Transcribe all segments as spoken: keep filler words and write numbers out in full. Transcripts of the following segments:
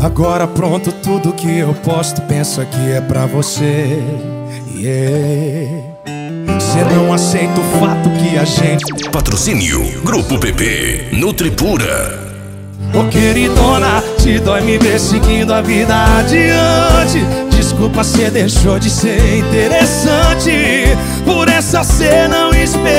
Agora pronto, tudo que eu posto, pensa que é pra você. Yeah. Cê não aceita o fato que a gente... Patrocínio Grupo P P, Nutripura. Ô queridona, te dói me ver seguindo a vida adiante. Desculpa, cê deixou de ser interessante. Por essa cê não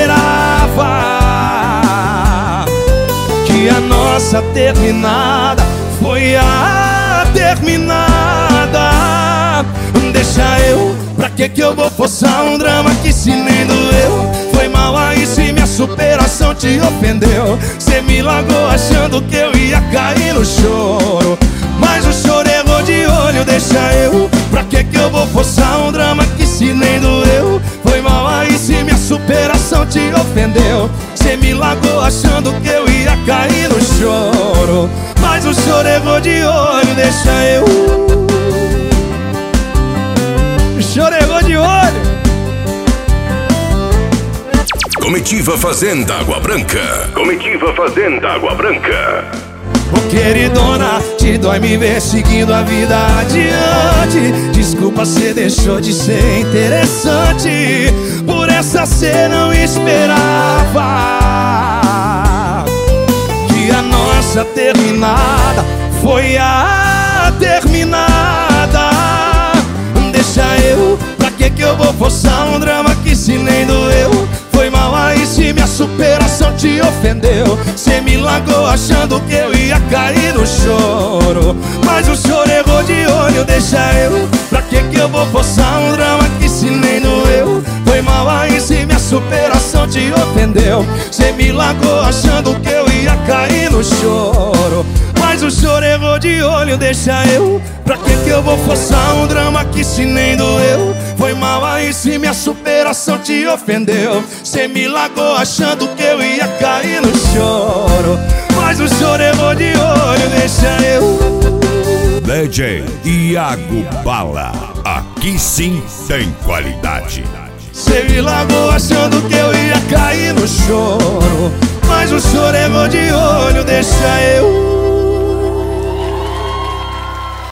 esperava que a nossa terminada foi a terminada. Deixa eu, pra que que eu vou forçar um drama que se nem doeu? Foi mal aí se minha superação te ofendeu. Cê me largou achando que eu ia cair no choro, mas o choro errou de olho. Deixa eu, pra que que eu vou forçar um drama que se nem doeu? Foi mal aí se minha superação te ofendeu. Cê me largou achando que eu ia cair no choro, mas o choro errou de olho. Deixa eu, o choro errou de olho. Comitiva Fazenda Água Branca. Comitiva Fazenda Água Branca. Ô queridona, te dói me ver seguindo a vida adiante. Desculpa, cê deixou de ser interessante. Por essa cê não esperava que a nossa terminada foi a terminada. Deixa eu, pra que que eu vou forçar um drama que se nem doeu? Foi mal aí se minha superação te ofendeu. Cê me largou achando que eu ia cair no choro, mas o choro errou de olho. Deixa eu, pra que que eu vou forçar um drama que se nem doeu? Foi mal aí se minha superação te ofendeu. Cê me largou achando que eu ia cair no choro, mas o choro errou de olho. Deixa eu, pra que que eu vou forçar um drama que se nem doeu? Foi mal aí se minha superação te ofendeu. Cê me largou achando que eu ia cair no choro, mas o choro errou de olho. Deixa eu. D J Iago Bala, aqui sim tem qualidade. Cê me largou achando que eu ia cair no choro, mas o choro errou de olho. Deixa eu.